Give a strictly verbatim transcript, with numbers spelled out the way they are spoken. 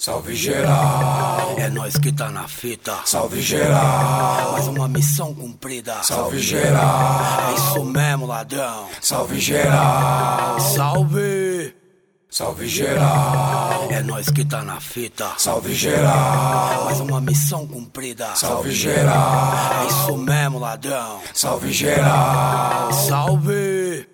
Salve geral, é nós que tá na fita. Salve geral, mais uma missão cumprida. Salve geral, é isso mesmo, ladrão. Salve geral, salve. Salve geral, é nós que tá na fita. Salve geral, mais uma missão cumprida. Salve geral, é isso mesmo, ladrão. Salve geral, salve.